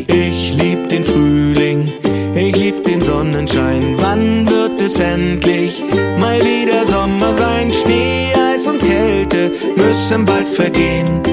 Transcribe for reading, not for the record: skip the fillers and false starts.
Ich lieb den Frühling, ich lieb den Sonnenschein. Wann wird es endlich mal wieder Sommer sein? Schnee, Eis und Kälte müssen bald vergehen.